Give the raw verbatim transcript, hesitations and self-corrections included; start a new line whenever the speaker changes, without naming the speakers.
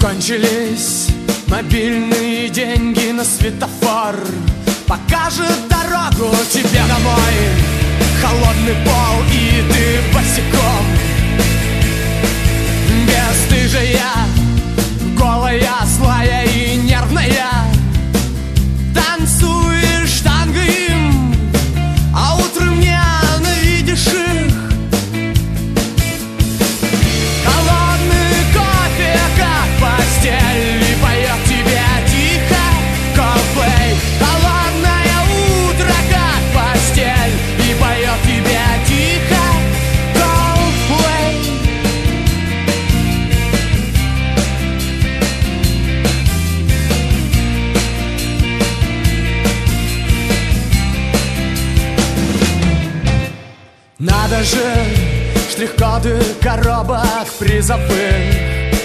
Кончились мобильные деньги на светофор. Покажет дорогу тебе домой. Холодный пол, и ты босиком. Бесстыжая, голая, злая и нервная, танцуешь танго им, а утром ненавидишь их. Холодный кофе, как постель, и поет тебе тихо Coldplay. Холодное утро, как постель, и поет тебе тихо Coldplay. Надо же, штрих-коды коробок призовых